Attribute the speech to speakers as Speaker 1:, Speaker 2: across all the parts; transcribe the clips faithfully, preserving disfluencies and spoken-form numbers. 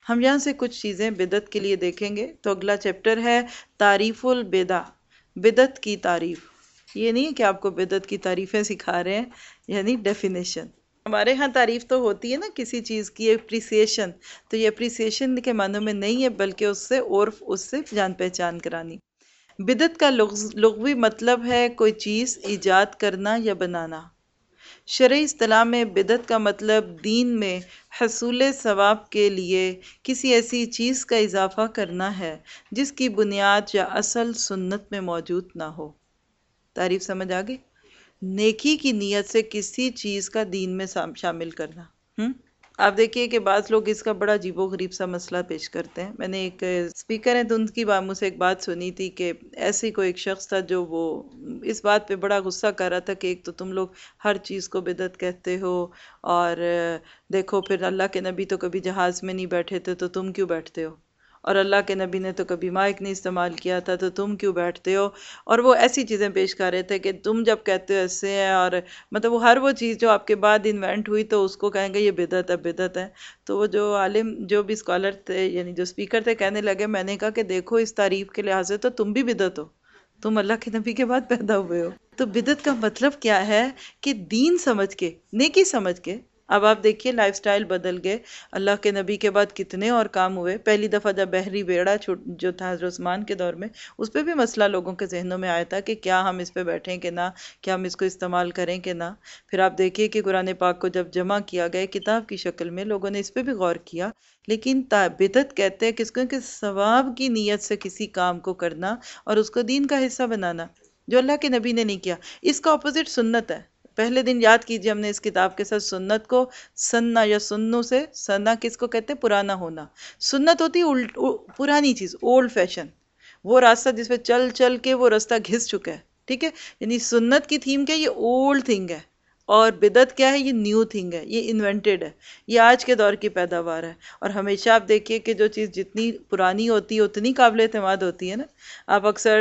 Speaker 1: ہم یہاں سے کچھ چیزیں بدعت کے لیے دیکھیں گے۔ تو اگلا چیپٹر ہے تعریف البدع، بدعت کی تعریف۔ یہ نہیں ہے کہ آپ کو بدعت کی تعریفیں سکھا رہے ہیں، یعنی ڈیفینیشن۔ ہمارے ہاں تعریف تو ہوتی ہے نا کسی چیز کی، اپریسیشن، تو یہ اپریسیشن کے معنوں میں نہیں ہے، بلکہ اس سے عرف، اس سے جان پہچان کرانی۔ بدعت کا لغز- لغوی مطلب ہے کوئی چیز ایجاد کرنا یا بنانا۔ شرعی اصطلاح میں بدعت کا مطلب دین میں حصول ثواب کے لیے کسی ایسی چیز کا اضافہ کرنا ہے جس کی بنیاد یا اصل سنت میں موجود نہ ہو۔ تعریف سمجھ آگئی؟ نیکی کی نیت سے کسی چیز کا دین میں سام- شامل کرنا۔ ہم؟ آپ دیکھیے کہ بعض لوگ اس کا بڑا عجیب و غریب سا مسئلہ پیش کرتے ہیں۔ میں نے ایک اسپیکر ہیں تو ان کی بات مجھ سے ایک بات سنی تھی کہ ایسے کوئی ایک شخص تھا جو وہ اس بات پہ بڑا غصہ کر رہا تھا کہ ایک تو تم لوگ ہر چیز کو بدعت کہتے ہو، اور دیکھو پھر اللہ کے نبی تو کبھی جہاز میں نہیں بیٹھے تھے تو تم کیوں بیٹھتے ہو، اور اللہ کے نبی نے تو کبھی مائک نہیں استعمال کیا تھا تو تم کیوں بیٹھتے ہو، اور وہ ایسی چیزیں پیش کر رہے تھے کہ تم جب کہتے ہو ایسے ہیں، اور مطلب وہ ہر وہ چیز جو آپ کے بعد انوینٹ ہوئی تو اس کو کہیں گے یہ بدعت ہے، بدعت ہے۔ تو وہ جو عالم، جو بھی اسکالر تھے، یعنی جو اسپیکر تھے، کہنے لگے، میں نے کہا کہ دیکھو اس تعریف کے لحاظ سے تو تم بھی بدعت ہو، تم اللہ کے نبی کے بعد پیدا ہوئے ہو۔ تو بدعت کا مطلب کیا ہے کہ دین سمجھ کے، نیکی سمجھ کے۔ اب آپ دیکھیے لائف سٹائل بدل گئے، اللہ کے نبی کے بعد کتنے اور کام ہوئے۔ پہلی دفعہ جب بحری بیڑا چھوٹ جو تھا حضرت عثمان کے دور میں، اس پہ بھی مسئلہ لوگوں کے ذہنوں میں آیا تھا کہ کیا ہم اس پہ بیٹھیں کہ نہ، کیا ہم اس کو استعمال کریں کہ نہ۔ پھر آپ دیکھیے کہ قرآن پاک کو جب جمع کیا گیا کتاب کی شکل میں، لوگوں نے اس پہ بھی غور کیا، لیکن بدعت کہتے ہیں کس کو کہ ثواب کی نیت سے کسی کام کو کرنا اور اس کو دین کا حصہ بنانا، جو اللہ کے نبی نے نہیں کیا۔ اس کا اپوزٹ سنت ہے۔ پہلے دن یاد کیجئے ہم نے اس کتاب کے ساتھ سنت کو سننا یا سنو سے، سننا کس کو کہتے ہیں؟ پرانا ہونا۔ سنت ہوتی ہے الٹ پرانی چیز، اولڈ فیشن، وہ راستہ جس پہ چل چل کے وہ راستہ گھس چکا ہے، ٹھیک ہے؟ یعنی سنت کی تھیم کیا ہے؟ یہ اولڈ تھنگ ہے، اور بدعت کیا ہے؟ یہ نیو تھنگ ہے، یہ انوینٹڈ ہے، یہ آج کے دور کی پیداوار ہے۔ اور ہمیشہ آپ دیکھیے کہ جو چیز جتنی پرانی ہوتی ہے اتنی قابل اعتماد ہوتی ہے نا۔ آپ اکثر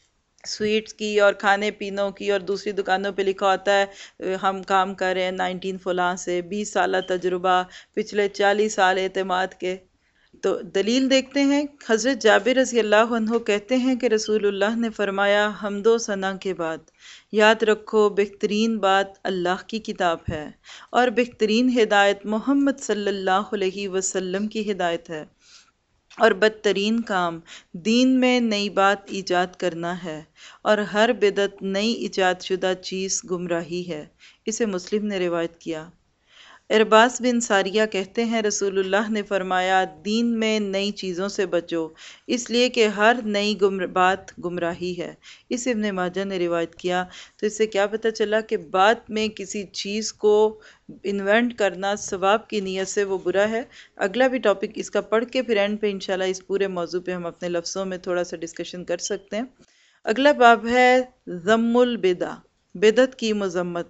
Speaker 1: سویٹس کی اور کھانے پینوں کی اور دوسری دکانوں پہ لکھا ہوتا ہے ہم کام کر رہے ہیں نائنٹین فلاں سے، بیس سالہ تجربہ، پچھلے چالیس سال اعتماد کے۔ تو دلیل دیکھتے ہیں، حضرت جابر رضی اللہ عنہ کہتے ہیں کہ رسول اللہ نے فرمایا حمد و ثنا کے بعد یاد رکھو بہترین بات اللہ کی کتاب ہے، اور بہترین ہدایت محمد صلی اللہ علیہ وسلم کی ہدایت ہے، اور بدترین کام دین میں نئی بات ایجاد کرنا ہے، اور ہر بدعت نئی ایجاد شدہ چیز گمراہی ہے۔ اسے مسلم نے روایت کیا۔ ارباز بن ساریہ کہتے ہیں رسول اللہ نے فرمایا دین میں نئی چیزوں سے بچو، اس لیے کہ ہر نئی گمر بات گمراہی ہے۔ اس ابن ماجہ نے روایت کیا۔ تو اس سے کیا پتہ چلا کہ بعد میں کسی چیز کو انوینٹ کرنا ثواب کی نیت سے وہ برا ہے۔ اگلا بھی ٹاپک اس کا پڑھ کے پھر اینڈ پہ انشاءاللہ اس پورے موضوع پہ ہم اپنے لفظوں میں تھوڑا سا ڈسکشن کر سکتے ہیں۔ اگلا باب ہے ذم البدع، بدعت کی مذمت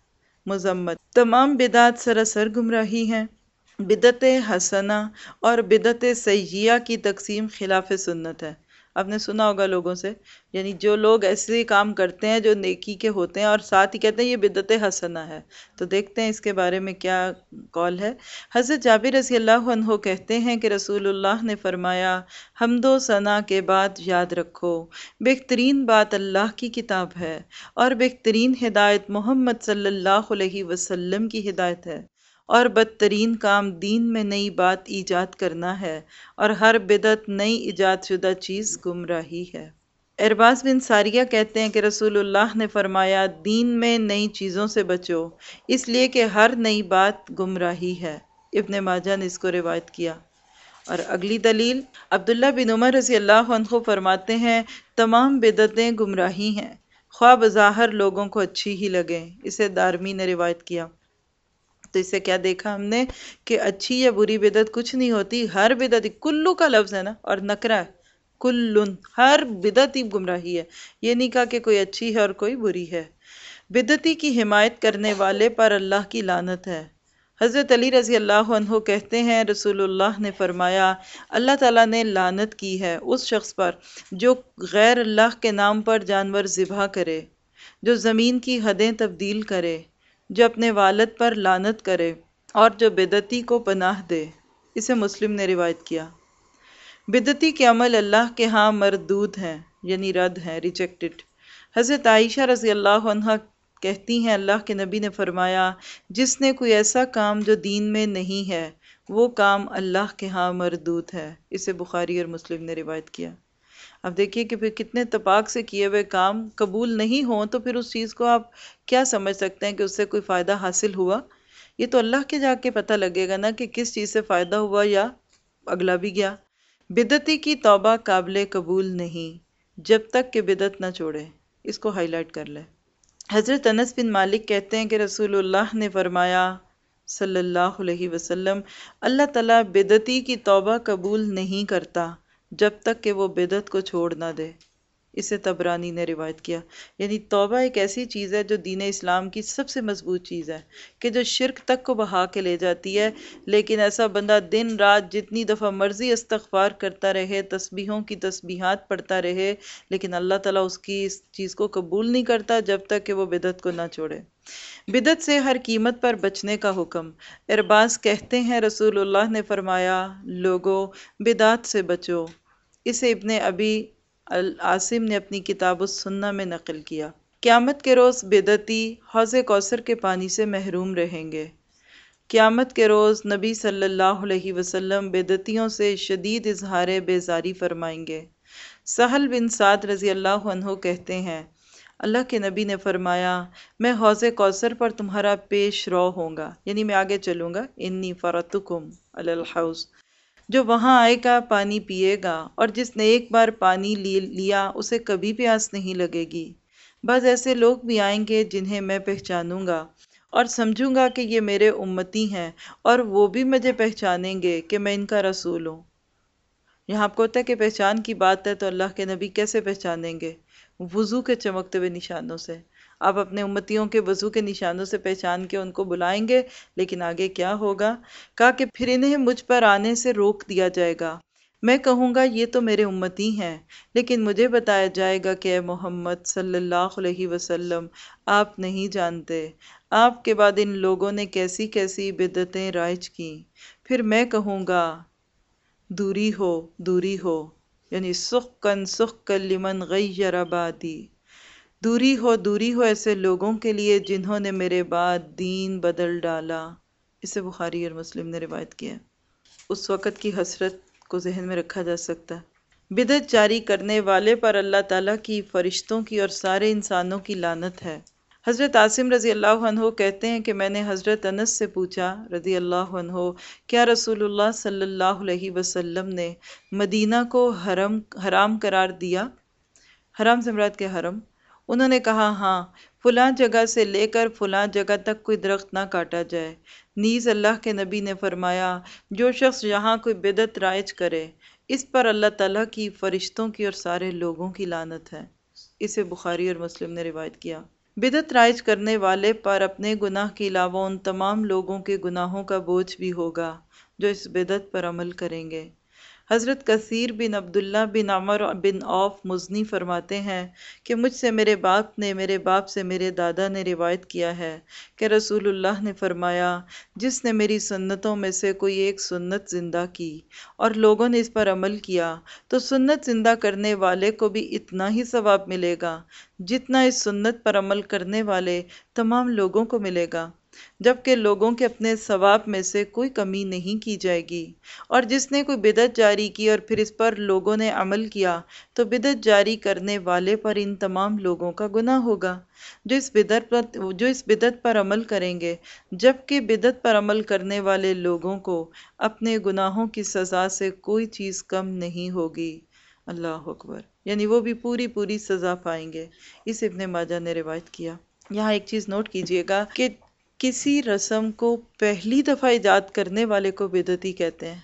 Speaker 1: مذمت تمام بدعات سراسر گمراہی ہیں۔ بدعت حسنہ اور بدعت سیئہ کی تقسیم خلاف سنت ہے۔ آپ نے سنا ہوگا لوگوں سے، یعنی جو لوگ ایسے کام کرتے ہیں جو نیکی کے ہوتے ہیں اور ساتھ ہی کہتے ہیں یہ بدعت حسنہ ہے۔ تو دیکھتے ہیں اس کے بارے میں کیا قول ہے۔ حضرت جابر رضی اللہ عنہ کہتے ہیں کہ رسول اللہ نے فرمایا حمد و ثنا کے بعد یاد رکھو بہترین بات اللہ کی کتاب ہے، اور بہترین ہدایت محمد صلی اللہ علیہ وسلم کی ہدایت ہے، اور بدترین کام دین میں نئی بات ایجاد کرنا ہے، اور ہر بدعت نئی ایجاد شدہ چیز گمراہی ہے۔ ارباز بن ساریہ کہتے ہیں کہ رسول اللہ نے فرمایا دین میں نئی چیزوں سے بچو، اس لیے کہ ہر نئی بات گمراہی ہے۔ ابن ماجہ نے اس کو روایت کیا۔ اور اگلی دلیل عبداللہ بن عمر رضی اللہ عنہ فرماتے ہیں تمام بدعتیں گمراہی ہیں، خواہ بظاہر لوگوں کو اچھی ہی لگیں۔ اسے دارمی نے روایت کیا۔ تو اس سے کیا دیکھا ہم نے کہ اچھی یا بری بدعت کچھ نہیں ہوتی، ہر بدعت، کلو کا لفظ ہے نا اور نکرہ ہے، کلن، ہر بدعت ہی گمراہی ہے۔ یہ نہیں کہا کہ کوئی اچھی ہے اور کوئی بری ہے۔ بدعتی کی حمایت کرنے والے پر اللہ کی لعنت ہے۔ حضرت علی رضی اللہ عنہ کہتے ہیں رسول اللہ نے فرمایا اللہ تعالیٰ نے لعنت کی ہے اس شخص پر جو غیر اللہ کے نام پر جانور ذبح کرے، جو زمین کی حدیں تبدیل کرے، جو اپنے والد پر لعنت کرے، اور جو بدعتی کو پناہ دے۔ اسے مسلم نے روایت کیا۔ بدعتی کے عمل اللہ کے ہاں مردود ہیں، یعنی رد ہیں، ریجیکٹڈ۔ حضرت عائشہ رضی اللہ عنہ کہتی ہیں اللہ کے نبی نے فرمایا جس نے کوئی ایسا کام جو دین میں نہیں ہے وہ کام اللہ کے ہاں مردود ہے۔ اسے بخاری اور مسلم نے روایت کیا۔ اب دیکھیے کہ پھر کتنے اتفاق سے کیے ہوئے کام قبول نہیں ہوں تو پھر اس چیز کو آپ کیا سمجھ سکتے ہیں کہ اس سے کوئی فائدہ حاصل ہوا؟ یہ تو اللہ کے جا کے پتہ لگے گا نا کہ کس چیز سے فائدہ ہوا یا اگلا بھی گیا۔ بدعتی کی توبہ قابل قبول نہیں جب تک کہ بدعت نہ چھوڑے۔ اس کو ہائی لائٹ کر لیں۔ حضرت انس بن مالک کہتے ہیں کہ رسول اللہ نے فرمایا صلی اللہ علیہ وسلم اللہ تعالیٰ بدعتی کی توبہ قبول نہیں کرتا جب تک کہ وہ بدعت کو چھوڑ نہ دے۔ اسے طبرانی نے روایت کیا۔ یعنی توبہ ایک ایسی چیز ہے جو دین اسلام کی سب سے مضبوط چیز ہے کہ جو شرک تک کو بہا کے لے جاتی ہے، لیکن ایسا بندہ دن رات جتنی دفعہ مرضی استغفار کرتا رہے، تسبیحوں کی تسبیحات پڑھتا رہے، لیکن اللہ تعالیٰ اس کی اس چیز کو قبول نہیں کرتا جب تک کہ وہ بدعت کو نہ چھوڑے۔ بدعت سے ہر قیمت پر بچنے کا حکم۔ ارباز کہتے ہیں رسول اللہ نے فرمایا لوگو بدعت سے بچو۔ اسے ابن ابی العاصم نے اپنی کتاب السنہ میں نقل کیا۔ قیامت کے روز بدعتی حوض کوثر کے پانی سے محروم رہیں گے۔ قیامت کے روز نبی صلی اللہ علیہ وسلم بدعتیوں سے شدید اظہار بیزاری فرمائیں گے۔ سہل بن سعد رضی اللہ عنہ کہتے ہیں اللہ کے نبی نے فرمایا میں حوض کوثر پر تمہارا پیش رو ہوں گا، یعنی میں آگے چلوں گا، انی فرتکم علی الحوض۔ جو وہاں آئے گا پانی پیے گا، اور جس نے ایک بار پانی لیا اسے کبھی پیاس نہیں لگے گی۔ بعض ایسے لوگ بھی آئیں گے جنہیں میں پہچانوں گا اور سمجھوں گا کہ یہ میرے امتی ہیں، اور وہ بھی مجھے پہچانیں گے کہ میں ان کا رسول ہوں۔ یہاں آپ کو ہوتا ہے کہ پہچان کی بات ہے تو اللہ کے نبی کیسے پہچانیں گے؟ وضو کے چمکتے ہوئے نشانوں سے۔ آپ اپنے امتیوں کے وضو کے نشانوں سے پہچان کے ان کو بلائیں گے، لیکن آگے کیا ہوگا؟ کہا کہ پھر انہیں مجھ پر آنے سے روک دیا جائے گا۔ میں کہوں گا یہ تو میرے امتی ہیں، لیکن مجھے بتایا جائے گا کہ اے محمد صلی اللہ علیہ وسلم آپ نہیں جانتے آپ کے بعد ان لوگوں نے کیسی کیسی بدعتیں رائج کی۔ پھر میں کہوں گا دوری ہو دوری ہو، یعنی سخکن سخکن لمن غیر بعدی، دوری ہو دوری ہو ایسے لوگوں کے لیے جنہوں نے میرے بعد دین بدل ڈالا۔ اسے بخاری اور مسلم نے روایت کیا۔ اس وقت کی حسرت کو ذہن میں رکھا جا سکتا ہے۔ بدعت جاری کرنے والے پر اللہ تعالیٰ کی، فرشتوں کی اور سارے انسانوں کی لعنت ہے۔ حضرت عاصم رضی اللہ عنہ کہتے ہیں کہ میں نے حضرت انس سے پوچھا رضی اللہ عنہ کیا رسول اللہ صلی اللہ علیہ وسلم نے مدینہ کو حرم حرام قرار دیا؟ حرام سے مراد کے حرم؟ انہوں نے کہا ہاں، فلاں جگہ سے لے کر فلاں جگہ تک کوئی درخت نہ کاٹا جائے۔ نیز اللہ کے نبی نے فرمایا جو شخص یہاں کوئی بدعت رائج کرے اس پر اللہ تعالیٰ کی، فرشتوں کی اور سارے لوگوں کی لعنت ہے۔ اسے بخاری اور مسلم نے روایت کیا۔ بدعت رائج کرنے والے پر اپنے گناہ کے علاوہ ان تمام لوگوں کے گناہوں کا بوجھ بھی ہوگا جو اس بدعت پر عمل کریں گے۔ حضرت کثیر بن عبداللہ بن عمر بن عوف مزنی فرماتے ہیں کہ مجھ سے میرے باپ نے، میرے باپ سے میرے دادا نے روایت کیا ہے کہ رسول اللہ نے فرمایا جس نے میری سنتوں میں سے کوئی ایک سنت زندہ کی اور لوگوں نے اس پر عمل کیا تو سنت زندہ کرنے والے کو بھی اتنا ہی ثواب ملے گا جتنا اس سنت پر عمل کرنے والے تمام لوگوں کو ملے گا، جبکہ لوگوں کے اپنے ثواب میں سے کوئی کمی نہیں کی جائے گی۔ اور جس نے کوئی بدعت جاری کی اور پھر اس پر لوگوں نے عمل کیا تو بدعت جاری کرنے والے پر ان تمام لوگوں کا گناہ ہوگا جو اس بدعت پر جو اس بدعت پر عمل کریں گے، جبکہ بدعت پر عمل کرنے والے لوگوں کو اپنے گناہوں کی سزا سے کوئی چیز کم نہیں ہوگی۔ اللہ اکبر، یعنی وہ بھی پوری پوری سزا پائیں گے۔ اس ابن ماجہ نے روایت کیا۔ یہاں ایک چیز نوٹ کیجئے گا کہ کسی رسم کو پہلی دفعہ ایجاد کرنے والے کو بدعتی کہتے ہیں،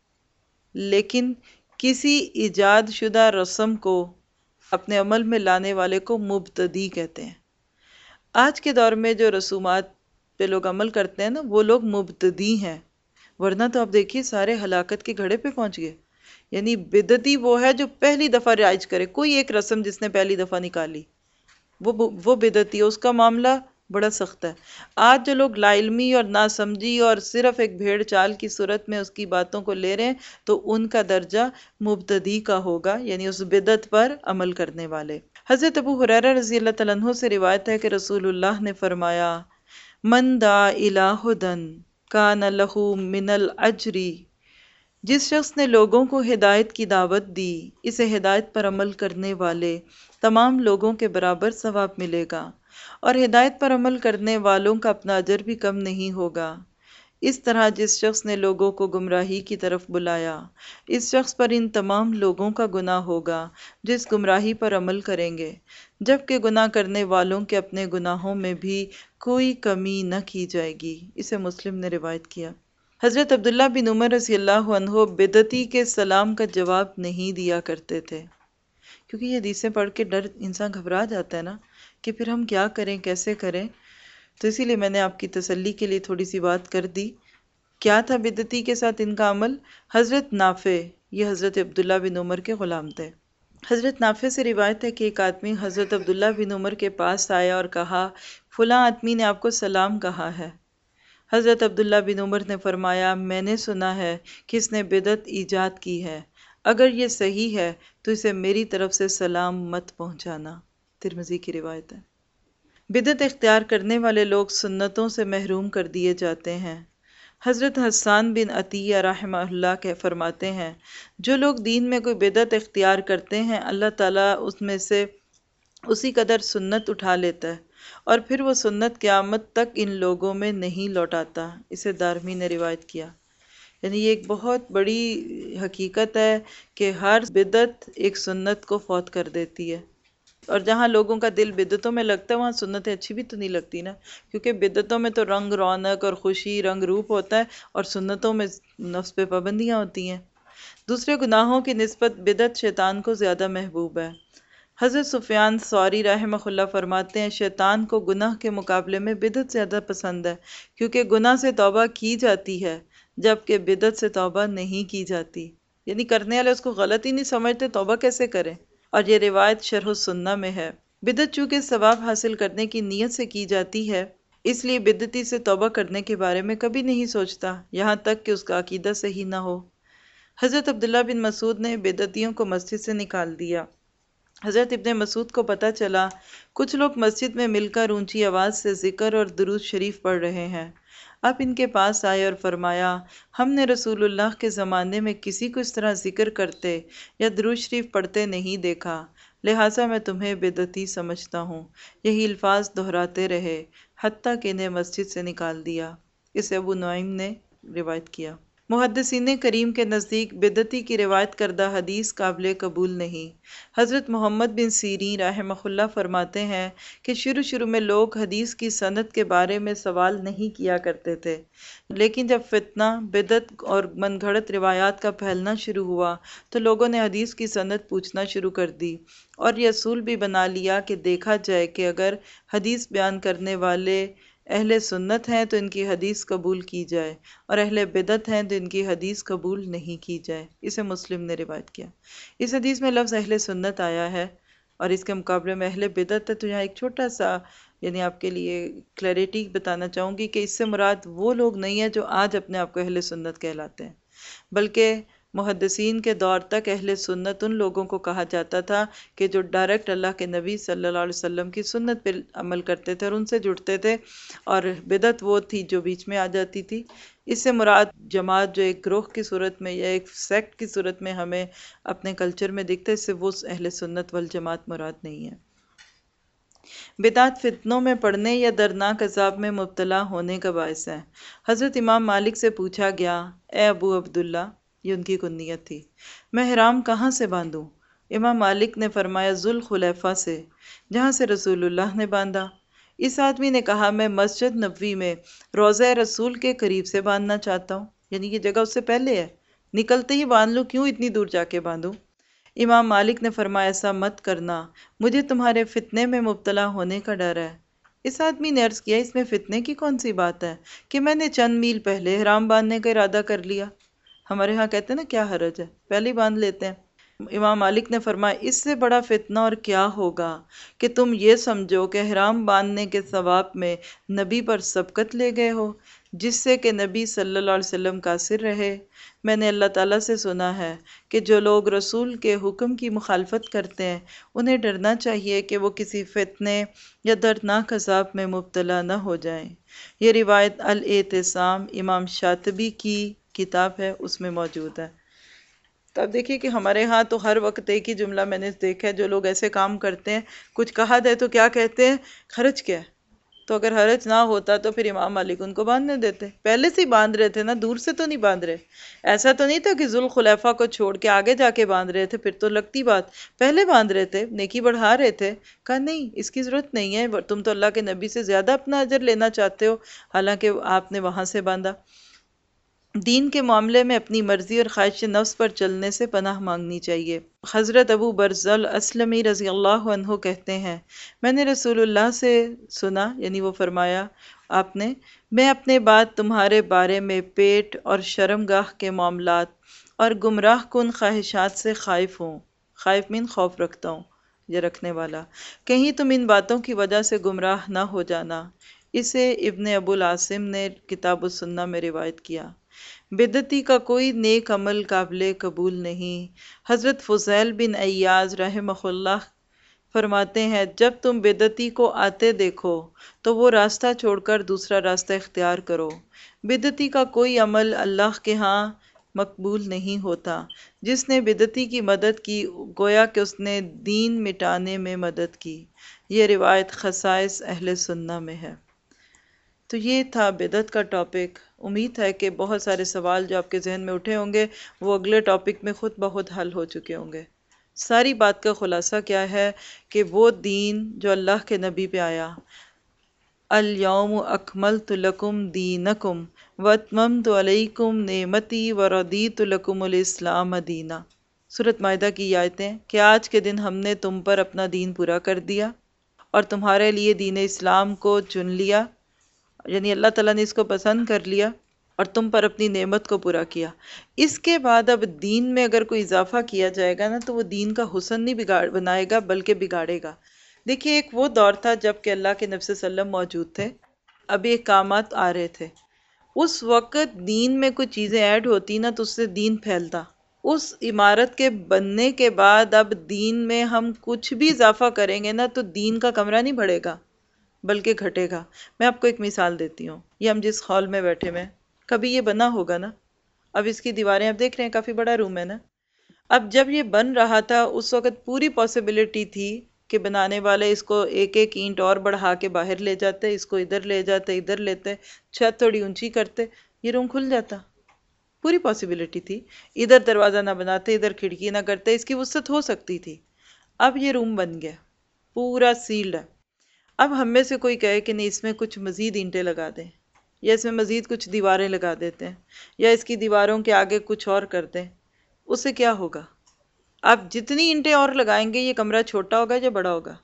Speaker 1: لیکن کسی ایجاد شدہ رسم کو اپنے عمل میں لانے والے کو مبتدی کہتے ہیں۔ آج کے دور میں جو رسومات پہ لوگ عمل کرتے ہیں نا وہ لوگ مبتدی ہیں، ورنہ تو آپ دیکھیے سارے ہلاکت کے گھڑے پہ پہنچ گئے۔ یعنی بدعتی وہ ہے جو پہلی دفعہ رائج کرے، کوئی ایک رسم جس نے پہلی دفعہ نکالی وہ وہ بدعتی ہے، اس کا معاملہ بڑا سخت ہے۔ آج جو لوگ لا علمی اور ناسمجھی اور صرف ایک بھیڑ چال کی صورت میں اس کی باتوں کو لے رہے ہیں تو ان کا درجہ مبتدی کا ہوگا، یعنی اس بدعت پر عمل کرنے والے۔ حضرت ابو ہریرہ رضی اللہ تعالیٰ عنہ سے روایت ہے کہ رسول اللہ نے فرمایا من دعا الی ھدی کان لہ من الاجر، جس شخص نے لوگوں کو ہدایت کی دعوت دی، اسے ہدایت پر عمل کرنے والے تمام لوگوں کے برابر ثواب ملے گا، اور ہدایت پر عمل کرنے والوں کا اپنا اجر بھی کم نہیں ہوگا۔ اس طرح جس شخص نے لوگوں کو گمراہی کی طرف بلایا، اس شخص پر ان تمام لوگوں کا گناہ ہوگا جس گمراہی پر عمل کریں گے، جبکہ گناہ کرنے والوں کے اپنے گناہوں میں بھی کوئی کمی نہ کی جائے گی۔ اسے مسلم نے روایت کیا۔ حضرت عبداللہ بن عمر رضی اللہ عنہ بدعتی کے سلام کا جواب نہیں دیا کرتے تھے، کیونکہ یہ حدیثیں پڑھ کے ڈر انسان گھبرا جاتا ہے نا کہ پھر ہم کیا کریں، کیسے کریں، تو اسی لیے میں نے آپ کی تسلی کے لیے تھوڑی سی بات کر دی۔ کیا تھا بدعتی کے ساتھ ان کا عمل؟ حضرت نافع، یہ حضرت عبداللہ بن عمر کے غلام تھے۔ حضرت نافع سے روایت ہے کہ ایک آدمی حضرت عبداللہ بن عمر کے پاس آیا اور کہا فلاں آدمی نے آپ کو سلام کہا ہے۔ حضرت عبداللہ بن عمر نے فرمایا میں نے سنا ہے کہ اس نے بدعت ایجاد کی ہے، اگر یہ صحیح ہے تو اسے میری طرف سے سلام مت پہنچانا۔ ترمذی کی روایت ہے۔ بدعت اختیار کرنے والے لوگ سنتوں سے محروم کر دیے جاتے ہیں۔ حضرت حسان بن عطیہ رحمہ اللہ کے فرماتے ہیں جو لوگ دین میں کوئی بدعت اختیار کرتے ہیں اللہ تعالیٰ اس میں سے اسی قدر سنت اٹھا لیتا ہے اور پھر وہ سنت قیامت تک ان لوگوں میں نہیں لوٹاتا۔ اسے دارمی نے روایت کیا۔ یعنی یہ ایک بہت بڑی حقیقت ہے کہ ہر بدعت ایک سنت کو فوت کر دیتی ہے، اور جہاں لوگوں کا دل بدعتوں میں لگتا ہے وہاں سنتیں اچھی بھی تو نہیں لگتی نا، کیونکہ بدعتوں میں تو رنگ رونق اور خوشی رنگ روپ ہوتا ہے اور سنتوں میں نفس پہ پابندیاں ہوتی ہیں۔ دوسرے گناہوں کی نسبت بدعت شیطان کو زیادہ محبوب ہے۔ حضرت سفیان ثوری رحمہ اللہ فرماتے ہیں شیطان کو گناہ کے مقابلے میں بدعت زیادہ پسند ہے، کیونکہ گناہ سے توبہ کی جاتی ہے جبکہ بدعت سے توبہ نہیں کی جاتی، یعنی کرنے والے اس کو غلط ہی نہیں سمجھتے، توبہ کیسے کریں؟ اور یہ روایت شرح السنہ میں ہے۔ بدعت چونکہ ثواب حاصل کرنے کی نیت سے کی جاتی ہے، اس لیے بدعتی سے توبہ کرنے کے بارے میں کبھی نہیں سوچتا یہاں تک کہ اس کا عقیدہ صحیح نہ ہو۔ حضرت عبداللہ بن مسعود نے بدعتیوں کو مسجد سے نکال دیا۔ حضرت ابن مسعود کو پتہ چلا کچھ لوگ مسجد میں مل کر اونچی آواز سے ذکر اور درود شریف پڑھ رہے ہیں۔ آپ ان کے پاس آئے اور فرمایا ہم نے رسول اللہ کے زمانے میں کسی کو اس طرح ذکر کرتے یا درود شریف پڑھتے نہیں دیکھا، لہٰذا میں تمہیں بدعتی سمجھتا ہوں۔ یہی الفاظ دہراتے رہے حتیٰ کہ انہیں مسجد سے نکال دیا۔ اسے ابو نعیم نے روایت کیا۔ محدثین کریم کے نزدیک بدعتی کی روایت کردہ حدیث قابل قبول نہیں۔ حضرت محمد بن سیرین رحمہ اللہ فرماتے ہیں کہ شروع شروع میں لوگ حدیث کی سند کے بارے میں سوال نہیں کیا کرتے تھے، لیکن جب فتنہ، بدعت اور من گھڑت روایات کا پھیلنا شروع ہوا تو لوگوں نے حدیث کی سند پوچھنا شروع کر دی اور یہ اصول بھی بنا لیا کہ دیکھا جائے کہ اگر حدیث بیان کرنے والے اہل سنت ہیں تو ان کی حدیث قبول کی جائے اور اہل بدعت ہیں تو ان کی حدیث قبول نہیں کی جائے۔ اسے مسلم نے روایت کیا۔ اس حدیث میں لفظ اہل سنت آیا ہے اور اس کے مقابلے میں اہل بدعت ہے، تو یہاں ایک چھوٹا سا یعنی آپ کے لیے کلیئرٹی بتانا چاہوں گی کہ اس سے مراد وہ لوگ نہیں ہیں جو آج اپنے آپ کو اہل سنت کہلاتے ہیں، بلکہ محدثین کے دور تک اہل سنت ان لوگوں کو کہا جاتا تھا کہ جو ڈائریکٹ اللہ کے نبی صلی اللہ علیہ وسلم کی سنت پر عمل کرتے تھے اور ان سے جڑتے تھے، اور بدعت وہ تھی جو بیچ میں آ جاتی تھی۔ اس سے مراد جماعت جو ایک گروہ کی صورت میں یا ایک سیکٹ کی صورت میں ہمیں اپنے کلچر میں دکھتا ہے، اس سے وہ اہل سنت والجماعت مراد نہیں ہے۔ بدعت فتنوں میں پڑنے یا دردناک عذاب میں مبتلا ہونے کا باعث ہے۔ حضرت امام مالک سے پوچھا گیا اے ابو عبداللہ، یہ ان کی کنیت تھی، میں احرام کہاں سے باندھوں؟ امام مالک نے فرمایا ذوالخلیفہ سے، جہاں سے رسول اللہ نے باندھا۔ اس آدمی نے کہا میں مسجد نبوی میں روضہ رسول کے قریب سے باندھنا چاہتا ہوں، یعنی یہ جگہ اس سے پہلے ہے، نکلتے ہی باندھ لوں، کیوں اتنی دور جا کے باندھوں؟ امام مالک نے فرمایا ایسا مت کرنا، مجھے تمہارے فتنے میں مبتلا ہونے کا ڈر ہے۔ اس آدمی نے عرض کیا اس میں فتنے کی کون سی بات ہے کہ میں نے چند میل پہلے احرام باندھنے کا ارادہ کر لیا۔ ہمارے ہاں کہتے ہیں نا کیا حرج ہے، پہلے ہی باندھ لیتے ہیں۔ امام مالک نے فرمایا اس سے بڑا فتنہ اور کیا ہوگا کہ تم یہ سمجھو کہ احرام باندھنے کے ثواب میں نبی پر سبقت لے گئے ہو، جس سے کہ نبی صلی اللہ علیہ وسلم قاصر رہے۔ میں نے اللہ تعالیٰ سے سنا ہے کہ جو لوگ رسول کے حکم کی مخالفت کرتے ہیں انہیں ڈرنا چاہیے کہ وہ کسی فتنے یا دردناک عذاب میں مبتلا نہ ہو جائیں۔ یہ روایت الاعتصام امام شاطبی کی کتاب ہے، اس میں موجود ہے۔ تو اب دیکھیے کہ ہمارے ہاں تو ہر وقت ایک ہی جملہ میں نے دیکھا ہے، جو لوگ ایسے کام کرتے ہیں کچھ کہا جائے تو کیا کہتے ہیں، حرج کیا ہے؟ تو اگر حرج نہ ہوتا تو پھر امام مالک ان کو باندھنے دیتے، پہلے سے ہی باندھ رہے تھے نا، دور سے تو نہیں باندھ رہے۔ ایسا تو نہیں تھا کہ ذوالخلیفہ کو چھوڑ کے آگے جا کے باندھ رہے تھے، پھر تو لگتی بات، پہلے باندھ رہے تھے، نیکی بڑھا رہے تھے۔ کہا نہیں، اس کی ضرورت نہیں ہے، تم تو اللہ کے نبی سے زیادہ اپنا اجر لینا چاہتے ہو، حالانکہ آپ نے وہاں سے باندھا۔ دین کے معاملے میں اپنی مرضی اور خواہش نفس پر چلنے سے پناہ مانگنی چاہیے۔ حضرت ابو برزہ الاسلمی رضی اللہ عنہ کہتے ہیں، میں نے رسول اللہ سے سنا، یعنی وہ فرمایا آپ نے، میں اپنے بعد تمہارے بارے میں پیٹ اور شرمگاہ کے معاملات اور گمراہ کن خواہشات سے خائف ہوں۔ خائف مین خوف رکھتا ہوں یا رکھنے والا، کہیں تم ان باتوں کی وجہ سے گمراہ نہ ہو جانا۔ اسے ابن ابو العاصم نے کتاب السنہ میں روایت کیا۔ بدعتی کا کوئی نیک عمل قابل قبول نہیں۔ حضرت فضیل بن عیاض رحمہ اللہ فرماتے ہیں، جب تم بدعتی کو آتے دیکھو تو وہ راستہ چھوڑ کر دوسرا راستہ اختیار کرو۔ بدعتی کا کوئی عمل اللہ کے ہاں مقبول نہیں ہوتا۔ جس نے بدعتی کی مدد کی گویا کہ اس نے دین مٹانے میں مدد کی۔ یہ روایت خصائص اہل سنہ میں ہے۔ تو یہ تھا بدعت کا ٹاپک۔ امید ہے کہ بہت سارے سوال جو آپ کے ذہن میں اٹھے ہوں گے وہ اگلے ٹاپک میں خود بخود حل ہو چکے ہوں گے۔ ساری بات کا خلاصہ کیا ہے کہ وہ دین جو اللہ کے نبی پہ آیا، الیوم اکملت لکم دینکم واتممت علیکم نعمتی ورضیت لکم الاسلام دینا۔ سورۃ مائدہ کی یہ آیتیں کہ آج کے دن ہم نے تم پر اپنا دین پورا کر دیا اور تمہارے لیے دین اسلام کو چن لیا، یعنی اللہ تعالیٰ نے اس کو پسند کر لیا اور تم پر اپنی نعمت کو پورا کیا۔ اس کے بعد اب دین میں اگر کوئی اضافہ کیا جائے گا نا تو وہ دین کا حسن نہیں بگاڑ بنائے گا بلکہ بگاڑے گا۔ دیکھیے ایک وہ دور تھا جب کہ اللہ کے نبی صلی اللہ علیہ وسلم موجود تھے، ابھی احکامات آ رہے تھے۔ اس وقت دین میں کچھ چیزیں ایڈ ہوتی نا تو اس سے دین پھیلتا۔ اس عمارت کے بننے کے بعد اب دین میں ہم کچھ بھی اضافہ کریں گے نا تو دین کا کمرہ نہیں بڑھے گا بلکہ گھٹے گا۔ میں آپ کو ایک مثال دیتی ہوں۔ یہ ہم جس ہال میں بیٹھے ہوئے ہیں، کبھی یہ بنا ہوگا نا، اب اس کی دیواریں آپ دیکھ رہے ہیں کافی بڑا روم ہے نا۔ اب جب یہ بن رہا تھا اس وقت پوری پاسبلٹی تھی کہ بنانے والے اس کو ایک ایک اینٹ اور بڑھا کے باہر لے جاتے، اس کو ادھر لے جاتے، ادھر لیتے، چھت تھوڑی اونچی کرتے، یہ روم کھل جاتا۔ پوری پاسبلٹی تھی، ادھر دروازہ نہ بناتے، ادھر کھڑکی نہ کرتے، اس کی وسعت ہو سکتی تھی۔ اب یہ روم بن گیا، پورا سیلڈ ہے۔ اب ہم میں سے کوئی کہے کہ نہیں اس میں کچھ مزید اینٹیں لگا دیں، یا اس میں مزید کچھ دیواریں لگا دیتے ہیں، یا اس کی دیواروں کے آگے کچھ اور کر دیں، اس سے کیا ہوگا؟ آپ جتنی اینٹیں اور لگائیں گے یہ کمرہ چھوٹا ہوگا یا بڑا ہوگا؟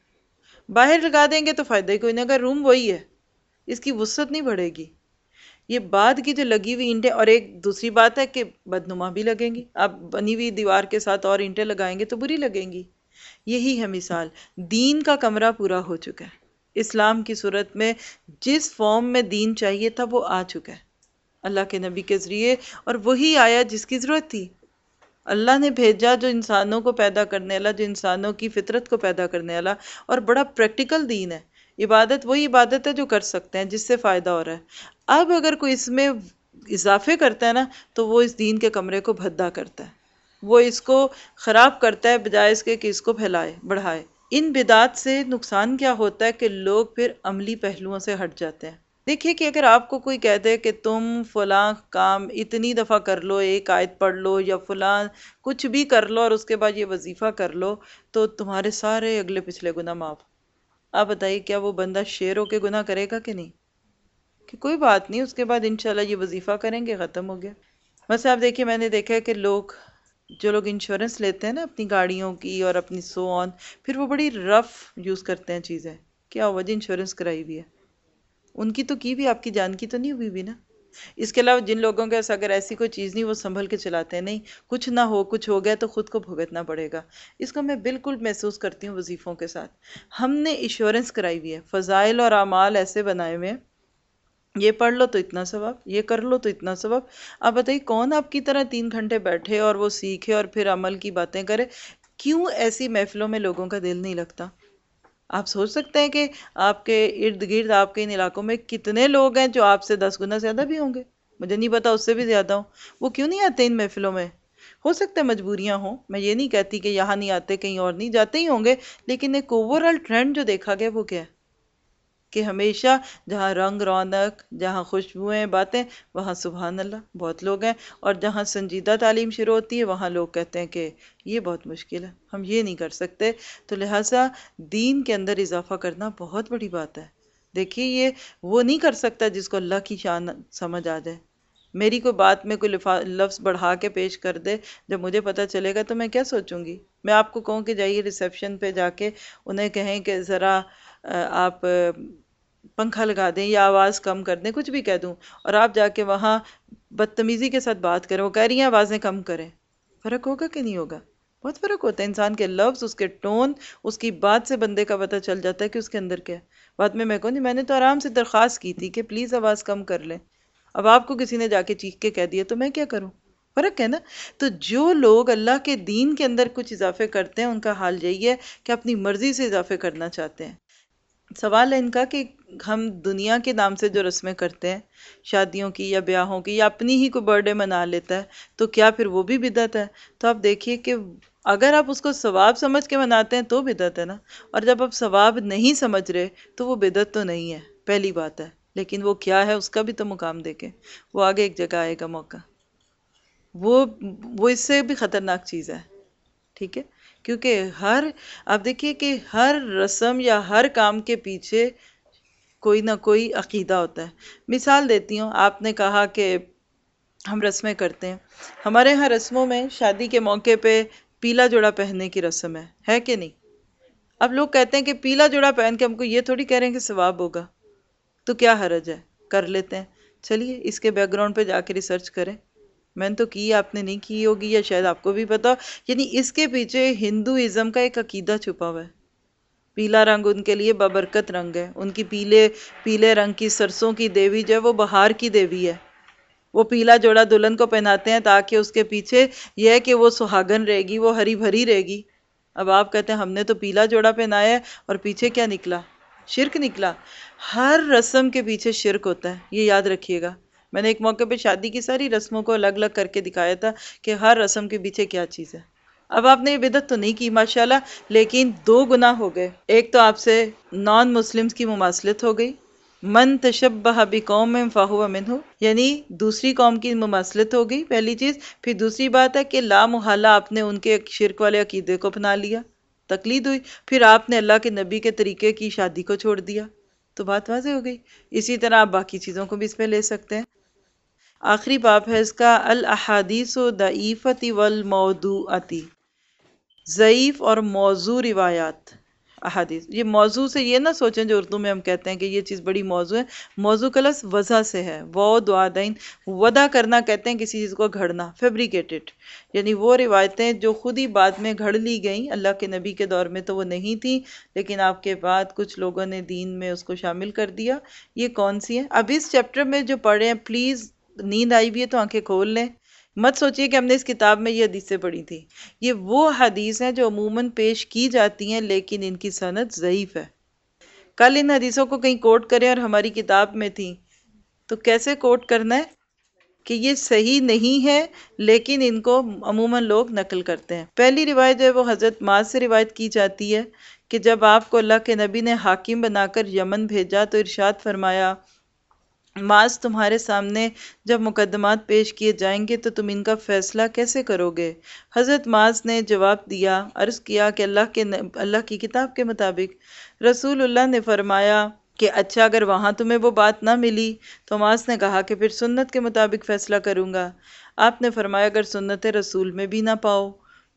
Speaker 1: باہر لگا دیں گے تو فائدہ ہی کوئی نہیں، اگر روم وہی ہے، اس کی وسعت نہیں بڑھے گی۔ یہ بعد کی جو لگی ہوئی اینٹیں، اور ایک دوسری بات ہے کہ بدنما بھی لگیں گی، آپ بنی ہوئی دیوار کے ساتھ اور اینٹیں لگائیں گے تو بری لگیں گی۔ یہی ہے مثال، دین کا کمرہ پورا ہو چکا ہے۔ اسلام کی صورت میں جس فارم میں دین چاہیے تھا وہ آ چکا ہے اللہ کے نبی کے ذریعے، اور وہی آیا جس کی ضرورت تھی۔ اللہ نے بھیجا جو انسانوں کو پیدا کرنے والا، جو انسانوں کی فطرت کو پیدا کرنے والا، اور بڑا پریکٹیکل دین ہے۔ عبادت وہی عبادت ہے جو کر سکتے ہیں، جس سے فائدہ ہو رہا ہے۔ اب اگر کوئی اس میں اضافے کرتا ہے نا تو وہ اس دین کے کمرے کو بھدا کرتا ہے، وہ اس کو خراب کرتا ہے بجائے اس کے کہ اس کو پھیلائے، بڑھائے۔ ان بدعات سے نقصان کیا ہوتا ہے کہ لوگ پھر عملی پہلوؤں سے ہٹ جاتے ہیں۔ دیکھیے کہ اگر آپ کو کوئی کہہ دے کہ تم فلاں کام اتنی دفعہ کر لو، ایک آیت پڑھ لو یا فلاں کچھ بھی کر لو اور اس کے بعد یہ وظیفہ کر لو تو تمہارے سارے اگلے پچھلے گناہ معاف، آپ بتائیے کیا وہ بندہ شیر ہو کے گناہ کرے گا کہ نہیں؟ کہ کوئی بات نہیں، اس کے بعد انشاءاللہ یہ وظیفہ کریں گے، ختم ہو گیا۔ بس آپ دیکھیے، میں نے دیکھا ہے کہ لوگ جو لوگ انشورنس لیتے ہیں نا اپنی گاڑیوں کی اور اپنی سو آن، پھر وہ بڑی رف یوز کرتے ہیں چیزیں۔ کیا ہوا جی؟ انشورنس کرائی ہوئی ہے، ان کی تو کی بھی، آپ کی جان کی تو نہیں ہوئی بھی نا۔ اس کے علاوہ جن لوگوں کے پاس اگر ایسی کوئی چیز نہیں وہ سنبھل کے چلاتے ہیں، نہیں کچھ نہ ہو کچھ ہو گیا تو خود کو بھگتنا پڑے گا۔ اس کو میں بالکل محسوس کرتی ہوں وظیفوں کے ساتھ۔ ہم نے ایشورنس کرائی ہوئی ہے، فضائل اور اعمال ایسے بنائے ہوئے ہیں، یہ پڑھ لو تو اتنا ثواب، یہ کر لو تو اتنا ثواب۔ آپ بتائیے کون آپ کی طرح تین گھنٹے بیٹھے اور وہ سیکھے اور پھر عمل کی باتیں کرے؟ کیوں ایسی محفلوں میں لوگوں کا دل نہیں لگتا؟ آپ سوچ سکتے ہیں کہ آپ کے ارد گرد آپ کے ان علاقوں میں کتنے لوگ ہیں جو آپ سے دس گنا زیادہ بھی ہوں گے، مجھے نہیں پتا اس سے بھی زیادہ ہوں، وہ کیوں نہیں آتے ان محفلوں میں؟ ہو سکتا ہے مجبوریاں ہوں، میں یہ نہیں کہتی کہ یہاں نہیں آتے کہیں اور نہیں جاتے ہی ہوں گے، لیکن ایک اوورآل ٹرینڈ جو دیکھا گیا وہ کیا ہے کہ ہمیشہ جہاں رنگ رونق، جہاں خوشبوئیں باتیں، وہاں سبحان اللہ بہت لوگ ہیں، اور جہاں سنجیدہ تعلیم شروع ہوتی ہے وہاں لوگ کہتے ہیں کہ یہ بہت مشکل ہے، ہم یہ نہیں کر سکتے۔ تو لہٰذا دین کے اندر اضافہ کرنا بہت بڑی بات ہے۔ دیکھیے یہ وہ نہیں کر سکتا جس کو اللہ کی شان سمجھ آ جائے۔ میری کوئی بات میں کوئی لفظ بڑھا کے پیش کر دے، جب مجھے پتہ چلے گا تو میں کیا سوچوں گی؟ میں آپ کو کہوں کہ جائیے ریسیپشن پہ جا کے انہیں کہیں کہ ذرا آپ پنکھا لگا دیں یا آواز کم کر دیں، کچھ بھی کہہ دوں، اور آپ جا کے وہاں بدتمیزی کے ساتھ بات کریں، وہ کہہ رہی ہیں آوازیں کم کریں، فرق ہوگا کہ نہیں ہوگا؟ بہت فرق ہوتا ہے۔ انسان کے لفظ، اس کے ٹون، اس کی بات سے بندے کا پتہ چل جاتا ہے کہ اس کے اندر کیا ہے۔ بعد میں میں کہوں نہیں، میں نے تو آرام سے درخواست کی تھی کہ پلیز آواز کم کر لیں، اب آپ کو کسی نے جا کے چیخ کے کہہ دیا تو میں کیا کروں؟ فرق ہے نا۔ تو جو لوگ اللہ کے دین کے اندر کچھ اضافے کرتے ہیں ان کا حال یہی ہے کہ اپنی مرضی سے اضافے کرنا چاہتے ہیں۔ سوال ہے ان کا کہ ہم دنیا کے نام سے جو رسمیں کرتے ہیں، شادیوں کی یا بیاہوں کی، یا اپنی ہی کوئی برتھ ڈے منا لیتا ہے، تو کیا پھر وہ بھی بدعت ہے؟ تو آپ دیکھیے کہ اگر آپ اس کو ثواب سمجھ کے مناتے ہیں تو بدعت ہے نا، اور جب آپ ثواب نہیں سمجھ رہے تو وہ بدعت تو نہیں ہے، پہلی بات ہے۔ لیکن وہ کیا ہے اس کا بھی تو مقام دیکھیں، وہ آگے ایک جگہ آئے گا موقع، وہ وہ اس سے بھی خطرناک چیز ہے، ٹھیک ہے؟ کیونکہ ہر آپ دیکھیے کہ ہر رسم یا ہر کام کے پیچھے کوئی نہ کوئی عقیدہ ہوتا ہے۔ مثال دیتی ہوں، آپ نے کہا کہ ہم رسمیں کرتے ہیں، ہمارے ہاں رسموں میں شادی کے موقع پہ پیلا جوڑا پہننے کی رسم ہے ہے کہ نہیں؟ اب لوگ کہتے ہیں کہ پیلا جوڑا پہن کے ہم کو یہ تھوڑی کہہ رہے ہیں کہ ثواب ہوگا، تو کیا حرج ہے؟ کر لیتے ہیں۔ چلیے اس کے بیک گراؤنڈ پہ جا کے ریسرچ کریں، میں نے تو کی، آپ نے نہیں کی ہوگی، یا شاید آپ کو بھی پتا ہو۔ یعنی اس کے پیچھے ہندوازم کا ایک عقیدہ چھپا ہوا ہے۔ پیلا رنگ ان کے لیے بابرکت رنگ ہے، ان کی پیلے پیلے رنگ کی سرسوں کی دیوی جو ہے وہ بہار کی دیوی ہے۔ وہ پیلا جوڑا دلہن کو پہناتے ہیں تاکہ اس کے پیچھے یہ ہے کہ وہ سہاگن رہے گی، وہ ہری بھری رہے گی۔ اب آپ کہتے ہیں ہم نے تو پیلا جوڑا پہنایا ہے، اور پیچھے کیا نکلا؟ شرک نکلا۔ ہر رسم کے پیچھے شرک ہوتا ہے، یہ یاد رکھیے گا۔ میں نے ایک موقع پہ شادی کی ساری رسموں کو الگ الگ کر کے دکھایا تھا کہ ہر رسم کے پیچھے کیا چیز ہے۔ اب آپ نے یہ بدعت تو نہیں کی ماشاءاللہ، لیکن دو گناہ ہو گئے۔ ایک تو آپ سے نان مسلمز کی مماثلت ہو گئی، من تشبہ بقوم فہو منہ، یعنی دوسری قوم کی مماثلت ہو گئی، پہلی چیز۔ پھر دوسری بات ہے کہ لا محالہ آپ نے ان کے شرک والے عقیدے کو اپنا لیا، تقلید ہوئی۔ پھر آپ نے اللہ کے نبی کے طریقے کی شادی کو چھوڑ دیا، تو بات واضح ہو گئی۔ اسی طرح آپ باقی چیزوں کو بھی اس پہ لے سکتے ہیں۔ آخری باب ہے اس کا الاحادیث ضعیفۃ والموضوعۃ، ضعیف اور موضوع روایات۔ احادیث، یہ موضوع سے یہ نہ سوچیں جو اردو میں ہم کہتے ہیں کہ یہ چیز بڑی موضوع ہے۔ موضوع کا لفظ وضع سے ہے، و دعادین، وضع کرنا کہتے ہیں کسی چیز کو گھڑنا، فیبریکیٹڈ، یعنی وہ روایتیں جو خود ہی بعد میں گھڑ لی گئیں۔ اللہ کے نبی کے دور میں تو وہ نہیں تھی، لیکن آپ کے بعد کچھ لوگوں نے دین میں اس کو شامل کر دیا۔ یہ کون سی ہیں؟ اب اس چیپٹر میں جو پڑھے ہیں، پلیز نیند آئی بھی ہے تو آنکھیں کھول لیں، مت سوچئے کہ ہم نے اس کتاب میں یہ حدیثیں پڑھی تھی۔ یہ وہ حدیث ہیں جو عموماً پیش کی جاتی ہیں لیکن ان کی سند ضعیف ہے۔ کل ان حدیثوں کو کہیں کوٹ کریں اور ہماری کتاب میں تھی تو کیسے کوٹ کرنا ہے کہ یہ صحیح نہیں ہے لیکن ان کو عموماً لوگ نقل کرتے ہیں۔ پہلی روایت جو ہے وہ حضرت معاذ سے روایت کی جاتی ہے کہ جب آپ کو اللہ کے نبی نے حاکم بنا کر یمن بھیجا تو ارشاد فرمایا، معاذ تمہارے سامنے جب مقدمات پیش کیے جائیں گے تو تم ان کا فیصلہ کیسے کرو گے؟ حضرت معاذ نے جواب دیا، عرض کیا کہ اللہ کے اللہ کی کتاب کے مطابق۔ رسول اللہ نے فرمایا کہ اچھا اگر وہاں تمہیں وہ بات نہ ملی؟ تو معاذ نے کہا کہ پھر سنت کے مطابق فیصلہ کروں گا۔ آپ نے فرمایا اگر سنت رسول میں بھی نہ پاؤ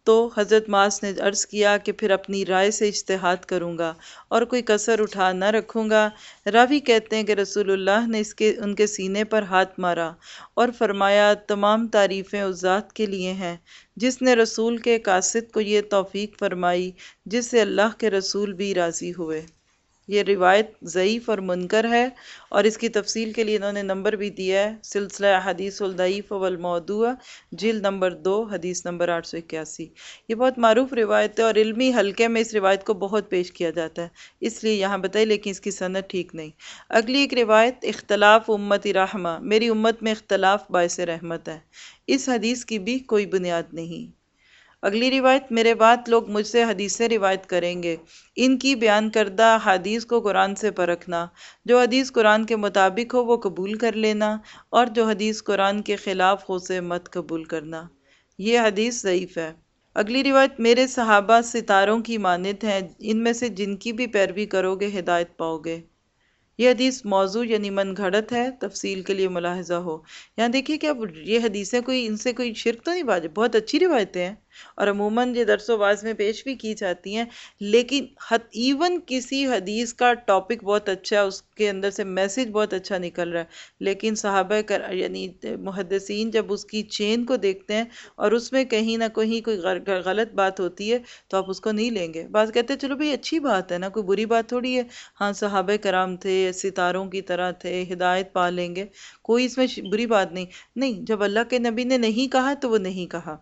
Speaker 1: تو حضرت معاذ نے عرض کیا کہ پھر اپنی رائے سے اجتہاد کروں گا اور کوئی کسر اٹھا نہ رکھوں گا۔ راوی کہتے ہیں کہ رسول اللہ نے اس کے ان کے سینے پر ہاتھ مارا اور فرمایا تمام تعریفیں اس ذات کے لیے ہیں جس نے رسول کے قاصد کو یہ توفیق فرمائی جس سے اللہ کے رسول بھی راضی ہوئے۔ یہ روایت ضعیف اور منکر ہے، اور اس کی تفصیل کے لیے انہوں نے نمبر بھی دیا ہے، سلسلہ حدیث الضعیف والموضوع، جلد نمبر دو، حدیث نمبر آٹھ سو اکیاسی۔ یہ بہت معروف روایت ہے اور علمی حلقے میں اس روایت کو بہت پیش کیا جاتا ہے، اس لیے یہاں بتائی، لیکن اس کی سند ٹھیک نہیں۔ اگلی ایک روایت، اختلاف امتی رحمہ، میری امت میں اختلاف باعث رحمت ہے، اس حدیث کی بھی کوئی بنیاد نہیں۔ اگلی روایت، میرے بعد لوگ مجھ سے حدیثیں روایت کریں گے، ان کی بیان کردہ حدیث کو قرآن سے پرکھنا، جو حدیث قرآن کے مطابق ہو وہ قبول کر لینا، اور جو حدیث قرآن کے خلاف ہو اسے مت قبول کرنا۔ یہ حدیث ضعیف ہے۔ اگلی روایت، میرے صحابہ ستاروں کی مانند ہیں، ان میں سے جن کی بھی پیروی کرو گے ہدایت پاؤ گے۔ یہ حدیث موضوع یعنی من گھڑت ہے، تفصیل کے لیے ملاحظہ ہو۔ یہاں دیکھیے کہ اب یہ حدیثیں کوئی ان سے کوئی شرک تو نہیں، بات بہت اچھی روایتیں ہیں اور عموماً یہ درس و واعظ میں پیش بھی کی جاتی ہیں، لیکن ایون کسی حدیث کا ٹاپک بہت اچھا ہے، اس کے اندر سے میسج بہت اچھا نکل رہا ہے، لیکن صحابہ کر یعنی محدثین جب اس کی چین کو دیکھتے ہیں اور اس میں کہیں نہ کہیں کوئی غلط بات ہوتی ہے تو آپ اس کو نہیں لیں گے۔ بعض کہتے ہیں چلو بھئی اچھی بات ہے نا، کوئی بری بات تھوڑی ہے، ہاں صحابہ کرام تھے، ستاروں کی طرح تھے، ہدایت پا لیں گے، کوئی اس میں بری بات نہیں۔ نہیں، جب اللہ کے نبی نے نہیں کہا تو وہ نہیں کہا۔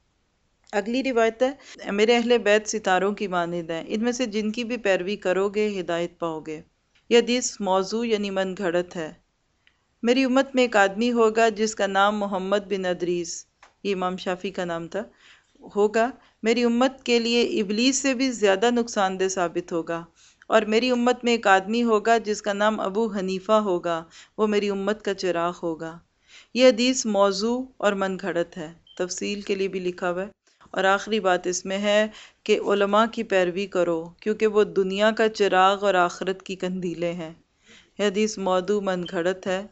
Speaker 1: اگلی روایت ہے، میرے اہل بیت ستاروں کی مانند ہیں، ان میں سے جن کی بھی پیروی کرو گے ہدایت پاؤ گے۔ یہ حدیث موضوع یعنی من گھڑت ہے۔ میری امت میں ایک آدمی ہوگا جس کا نام محمد بن ادریس، یہ امام شافعی کا نام تھا، ہوگا، میری امت کے لیے ابلیس سے بھی زیادہ نقصان دہ ثابت ہوگا۔ اور میری امت میں ایک آدمی ہوگا جس کا نام ابو حنیفہ ہوگا، وہ میری امت کا چراغ ہوگا۔ یہ حدیث موضوع اور من گھڑت ہے، تفصیل کے لیے بھی لکھا ہوا ہے۔ اور آخری بات اس میں ہے کہ علماء کی پیروی کرو کیونکہ وہ دنیا کا چراغ اور آخرت کی قندیلیں ہیں۔ یہ حدیث موضوع من گھڑت ہے۔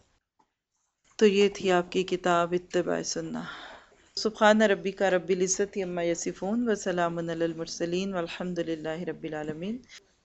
Speaker 1: تو یہ تھی آپ کی کتاب اتباع سنہ۔ سبحان ربک رب العزت عما یصفون وسلام علی المرسلین والحمد للہ رب العالمین۔